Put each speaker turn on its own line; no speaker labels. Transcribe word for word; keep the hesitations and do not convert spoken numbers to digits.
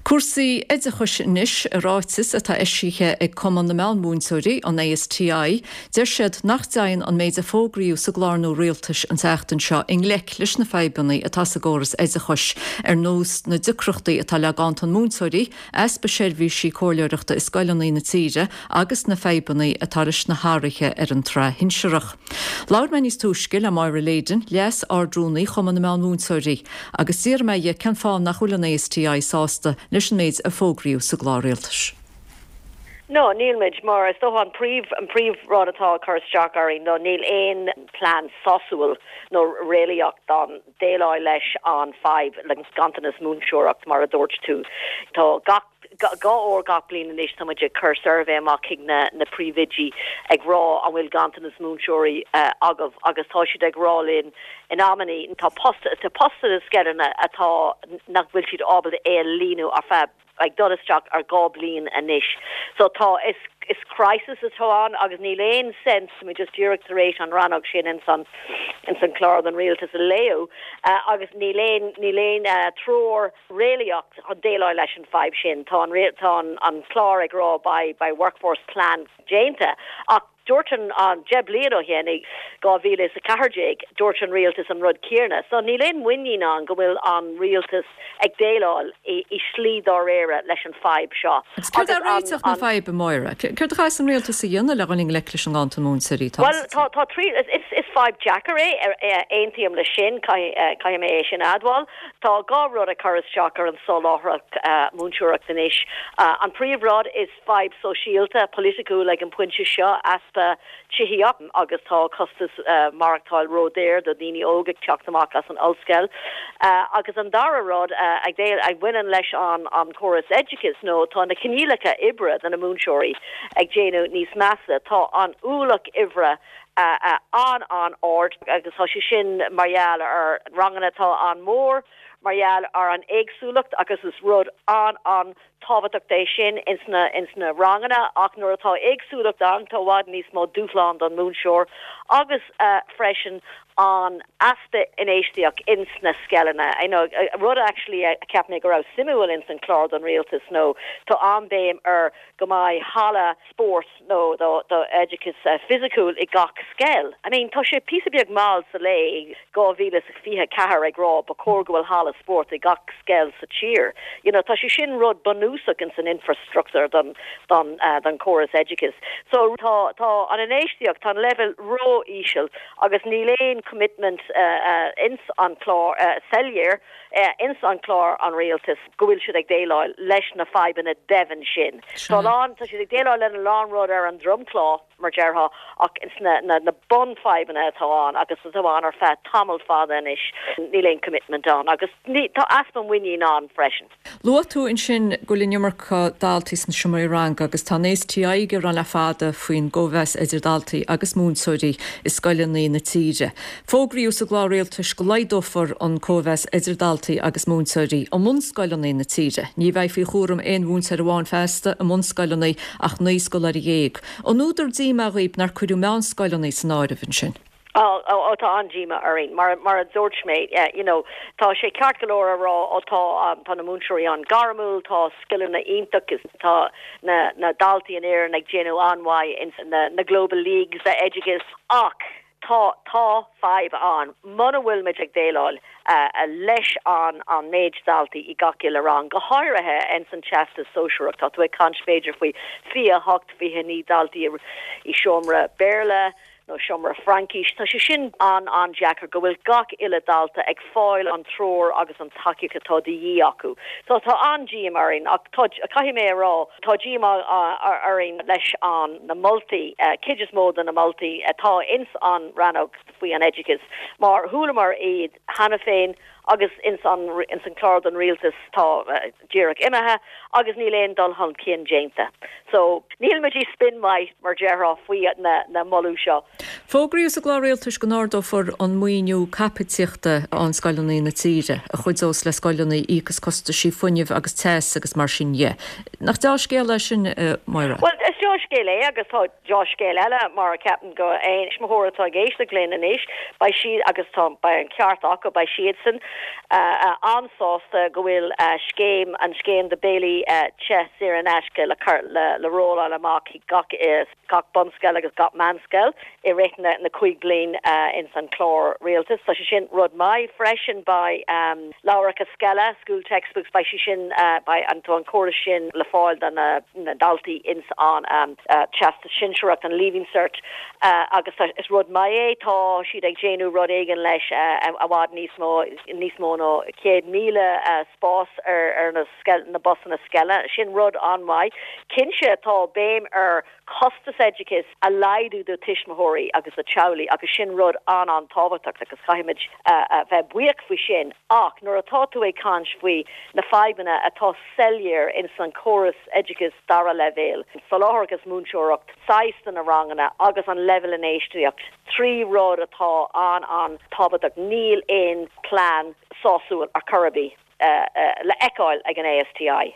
Cuasaí éidir chuis níos a ráitis atá eisithe ag cumann na meánmúnsóirí an A S T I, deir siad nach dainn an méid a fógraíú sa glárnú réaltais an teachtain seo in lech leis na feibannaí atá sa góras éidir chuis ar nós na dicreachtaí atá leagán an múnsóirí, as ba seirbhí sí cóirleoireachta is Scoileannaí na tíre agus na feibannaí atá ris na háirithe ar an tre hinsearach. Laur me níos túiscil a Máire Léidean leas ardrúnaí chumann na meánmúnsóirí, agus dír méide cean fáin nach chuil an A S T I sásta leis an méid a fógraíú sa gláréaltais.
No, Neil Midge mar is do an príomh an príomh rád atá chur isteach arí no níl éon plán sosúil nó réalaíocht don déileáil leis an five le gantanas múnseireacht mar a dúirt tú. Tá gach Ga or gach blin in ish tamaja cur survey ma king na na previgi ag raw an will gantanas moonshori uh, agav agus toshid ag raw in in amani in ta posta ta posta is skedan atá nach wilchid obal e lino a fab ag dodasjock ar goblin and ish so ta is is crisis is on agus ní lein sense me just directorate an ranog sin in son in son chlár than real to leo uh, agus ní lein ní lein uh, tror réaliocht an déileáil leis an five sin tá an tá an chlár ag rá by by workforce plan Jainta ach Dorton on Jeb Ledo hennig Gavilis a Carjig, Dorton Realtus and Rud Kierna. So Nilen winning on go will on Realtus ag Dalal i slid or era lesson five shot.
It's good that right na five Moira. Could the guys on Realtus a young running election on to Moon City?
Well, ta ta three it's it's five Jackery Aintium Le Shin Kai Kayamation Adwal. Ta Gav Rod a Curris Shocker and Solohra Moonshurak the Nish. And Pre Rod is five Socialta political like in Puncha Shaw as Chihiop agus tá costas uh, Marktal Road there the dini ogig chachtamach as an ulskel uh, agus an dara rod uh, ag dale ag winan leis on on chorus educus no tá na kinilaka ibra than a moonshori ag jeno nís massa tá an ulak ivra uh, uh, on on ord agus tá sin marial ar rangana tá an mór marial ar an eigsúlacht agus is rud an an táhaach é sin insna insna rangana ach nuair atá eigsúlacht an tá bhád níos mó dúflán an Moonshore agus uh, freisin an asta in éisteach insna skelena. I know uh, rud actually a uh, capnig go ra simúil in San Clár an realtas no tá an béim ar go mai hala sport no the the educus uh, physical i gach skel. I mean tá sé pí beag mal sa lei go vílas fiha cahar ag rá ba corgwal hala sport i gach skel sa cheer. You know tá sé sin rud banúsach in san infrastructure than than uh, than chorus educus. So tá tá an an éisteach tá level ro ishel agus níléin commitment uh, uh, ins an chlár uh, cellier uh, ins an chlár an realtas gohfuil siad ag déileáil leis na five in a Devon sin. Tá lá tá siad ag déileáil le an lán rud ar an drumclá mar dearha ach ins na na, na bon five in a táán agus táán ar fe tamil fáda inis níléin commitment an agus ní tá aspan winning an freisin.
Lua tú in sin golinnemarcha daltis na siomai rang agus tá A S T I gur an le fada faoin goves idir daltaí agus múnsóirí is Scoileannaí na tíre. Fógraíú sa gláréaltais go leidófar an cóves idir daltaí agus múnsóirí an mun Scoileannaí na tíre. Ní bheith fí chóram éon múnsar bháin festa a mun Scoileannaí ach níos go leir dhéag. An údar dí me riib nar chuidú meán Scoileannaí san áireann sin.
Oh, oh, oh, tá anjima arin mar mar George mate yeah, you know tá sé ceart galóra rá ó tá um, tá na múnseirí an garamúil tá skillin na ionach is tá na na daltaí an air ag génú anhai in na na global leagues a educus ach tá tá five an mana bhfuil me ag déileáil uh, a leis an an méid daltaí i gacil arán go háirithe in san chesta socialach tá tú ag canspéidir faoi fia hocht fi ní daltaí i siomra Berla no siomra Frankish tá sé sin an an Jackar go bhfuil gach ile dalta ag fáil an tror agus an takiú atá dí acu. So tá an Gm arin ach tá caihi mé rá tá Gm arin leis an na multi uh, kids mód an na multi atá ins an ranog faoi an educus mar thulamar iad hana féin agus ins an in San Clár an realtas tá uh, Deireach imethe agus níl éon dul han cin Jainta. So níl me spin mai mar dearrá faoi na na molú seo.
Fógraíú sa gláréaltais go nádófar an muoinú capitiachta an Scoileannaí na tíre a chuidós le Scoileannaí ígus costa sí funineh agus teas agus mar sin é. Nach dá scéal lei sin uh, Moira?
Well, is Josh Gale agus tá Josh Gale eile mar a captain go é ismthóra tá géiste léan inis ba siad agus tá ba an ceartach go ba siadsan ansásta go bhfuil scéim an scéim de Bailey chess ar an eisce le le róla le amach gach is gach bumscel agus gach manscel i réitna na cuig blin in San Clár Realtas so sin rud mai freshen by um, Laura Cascella school textbooks by sin uh, by Antoine Corushin le fáil dan na dalti ins an um, uh, chasta sinseach an leaving cert uh, agus is rud mai tá siad ag géanú rud éigen leis uh, a wad nísmó nísmó no céad míle uh, spás ar ar na skel na bus na skella sin rud an mai kinse tá béim ar costas educus a laidú do tishmahori agus a chowli agus sin rud an an táhaach agus caiimiid bheith buíoch fao sin ach nuair atá tú é cans faoi na feibanna atá sellier in San Chorus educus dara levéil soláthgus múnseoracht saistan a rangana agus an level in éisteocht trí rud atá an an táhaach níl in plán sásúil a Kirby uh, uh, le eáil ag an A S T I.